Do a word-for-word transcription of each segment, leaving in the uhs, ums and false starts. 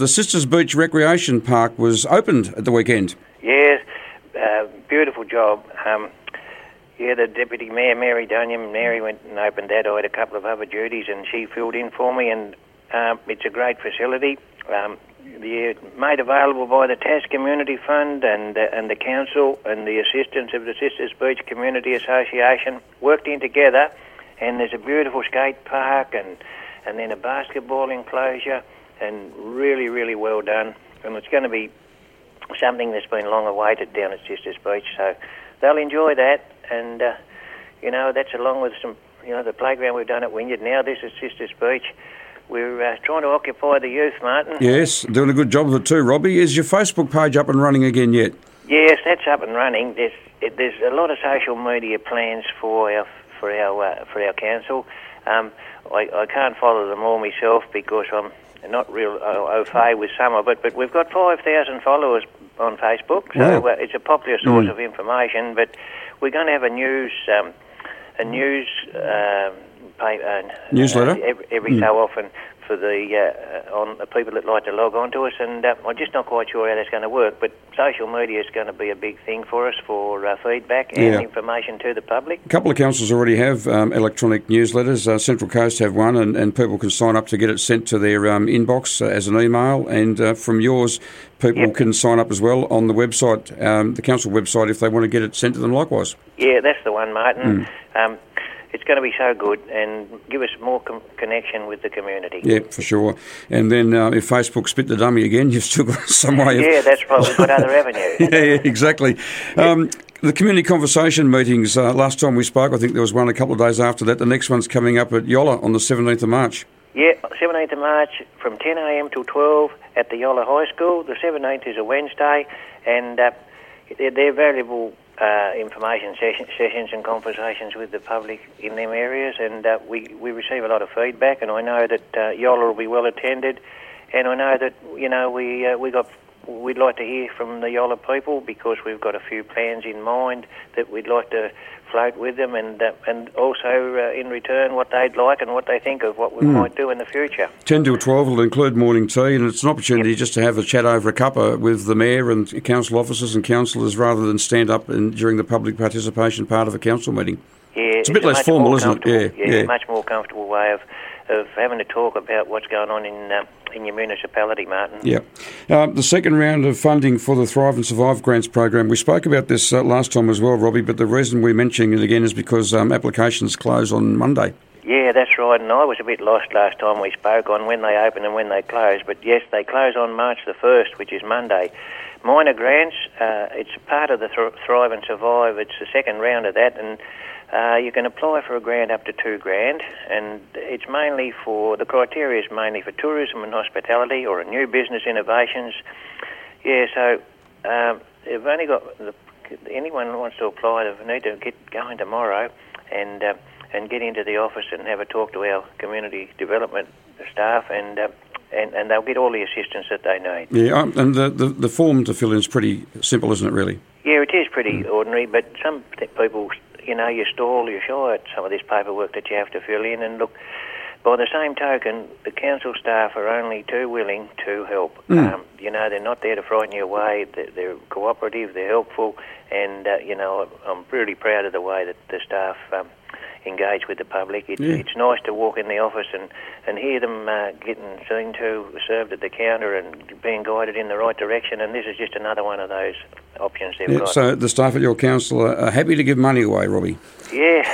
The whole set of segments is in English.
The Sisters Beach Recreation Park was opened at the weekend. Yes, uh, beautiful job. Um, yeah, the Deputy Mayor, Mary Dunham, Mary went and opened that. I had a couple of other duties and she filled in for me, and um, it's a great facility. Um, yeah, made available by the T A S Community Fund and, uh, and the Council and the assistance of the Sisters Beach Community Association worked in together, and there's a beautiful skate park and, and then a basketball enclosure, and really, really well done. And it's going to be something that's been long awaited down at Sisters Beach, so they'll enjoy that. And, uh, you know, that's along with some, you know, the playground we've done at Wynyard. Now this is Sisters Beach. We're uh, trying to occupy the youth, Martin. Yes, doing a good job of it too, Robbie. Is your Facebook page up and running again yet? Yes, that's up and running. There's it, there's a lot of social media plans for our for our uh, for our council. Um, I, I can't follow them all myself because I'm not real au, au fait with some of it. But we've got five thousand followers on Facebook, so wow. uh, it's a popular source mm. of information. But we're going to have a news um, a news. Uh, Pay, uh, newsletter uh, every, every mm. so often for the uh, on the people that like to log on to us, and uh, I'm just not quite sure how that's going to work. But social media is going to be a big thing for us for uh, feedback and yeah. information to the public. A couple of councils already have um, electronic newsletters. Uh, Central Coast have one, and, and people can sign up to get it sent to their um, inbox uh, as an email. And uh, from yours, people yep. can sign up as well on the website, um, the council website, if they want to get it sent to them likewise. Yeah, that's the one, Martin. Mm. Um, It's going to be so good and give us more com- connection with the community. Yeah, for sure. And then uh, if Facebook spit the dummy again, you've still got some way of... Yeah, that's right. We've got other avenues. yeah, yeah, exactly. Um, the community conversation meetings, uh, last time we spoke, I think there was one a couple of days after that. The next one's coming up at Yolla on the seventeenth of March. Yeah, seventeenth of March from ten a m till twelve at the Yolla High School. The seventeenth is a Wednesday, and uh, they're, they're valuable... Uh, information session, sessions and conversations with the public in them areas, and uh, we, we receive a lot of feedback, and I know that uh, Yolla will be well attended, and I know that, you know, we uh, we got we'd like to hear from the Yolla people because we've got a few plans in mind that we'd like to float with them, and uh, and also uh, in return what they'd like and what they think of what we mm. might do in the future. ten till twelve will include morning tea, and it's an opportunity yep. just to have a chat over a cuppa with the mayor and council officers and councillors rather than stand up and during the public participation part of a council meeting. Yeah, it's a bit it's less a formal, isn't it? Yeah, yeah, yeah. much more comfortable way of, of having to talk about what's going on in uh, in your municipality, Martin. Yeah. Um, the second round of funding for the Thrive and Survive Grants program, we spoke about this uh, last time as well, Robbie, but the reason we're mentioning it again is because um, applications close on Monday. Yeah, that's right, and I was a bit lost last time we spoke on when they open and when they close, but yes, they close on March the first, which is Monday. Minor grants, uh, it's part of the Th- Thrive and Survive, it's the second round of that, and Uh, you can apply for a grant up to two grand, and it's mainly for, the criteria is mainly for tourism and hospitality or new business innovations. Yeah, so um, they've only got, the, anyone who wants to apply, they need to get going tomorrow and uh, and get into the office and have a talk to our community development staff, and uh, and, and they'll get all the assistance that they need. Yeah, um, and the, the, the form to fill in is pretty simple, isn't it, really? Yeah, it is pretty mm. ordinary, but some people... You know, you stall, you're shy at some of this paperwork that you have to fill in. And look, by the same token, the council staff are only too willing to help. Mm. Um, you know, they're not there to frighten you away. They're, they're cooperative, they're helpful. And, uh, you know, I'm really proud of the way that the staff um, engage with the public. It, yeah. It's nice to walk in the office and, and hear them uh, getting seen to, served at the counter and being guided in the right direction. And this is just another one of those options they've yeah, got. So the staff at your council are, are happy to give money away, Robbie? Yeah.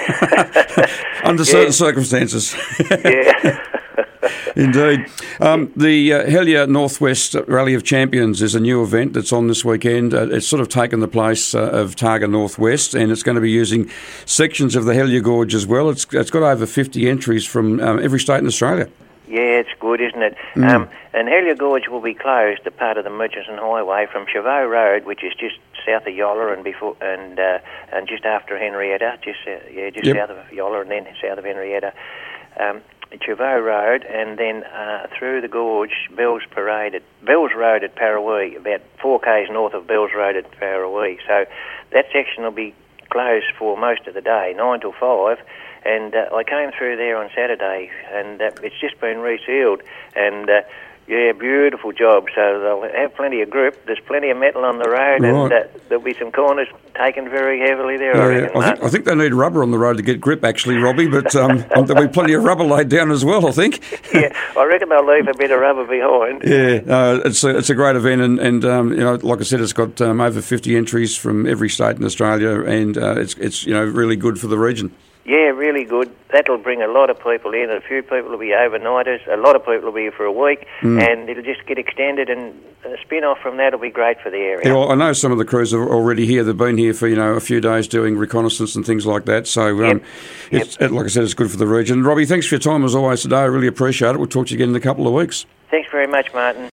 Under yeah. certain circumstances. Yeah. Indeed. Um, the uh, Helier Northwest Rally of Champions is a new event that's on this weekend. Uh, it's sort of taken the place uh, of Targa Northwest, and it's going to be using sections of the Helier Gorge as well. It's It's got over fifty entries from um, every state in Australia. Yeah, it's good, isn't it? Mm. Um, and Helier Gorge will be closed, the part of the Murchison Highway from Chauveau Road, which is just south of Yolla and before and uh, and just after Henrietta, just uh, yeah, just yep. south of Yolla and then south of Henrietta. Um, Chauveau Road, and then uh, through the gorge, Bells Parade at Bells Road at Parawee, about four k's north of Bells Road at Parawee. So that section will be closed for most of the day, nine till five. And uh, I came through there on Saturday, and uh, it's just been resealed. And uh, Yeah, beautiful job. So they'll have plenty of grip. There's plenty of metal on the road, Right. and uh, there'll be some corners taken very heavily there. I Yeah, reckon, I, think, Martin. I think they need rubber on the road to get grip, actually, Robbie, but um, there'll be plenty of rubber laid down as well, I think. Yeah, I reckon they'll leave a bit of rubber behind. Yeah, uh, it's a, it's a great event, and, and um, you know, like I said, it's got um, over fifty entries from every state in Australia, and uh, it's it's you know really good for the region. Yeah, really good. That'll bring a lot of people in. A few people will be overnighters. A lot of people will be here for a week, Mm. and it'll just get extended. And a spin-off from that will be great for the area. Yeah, well, I know some of the crews are already here. They've been here for you know a few days doing reconnaissance and things like that. So, um, Yep. it's it, like I said, it's good for the region. Robbie, thanks for your time as always today. I really appreciate it. We'll talk to you again in a couple of weeks. Thanks very much, Martin.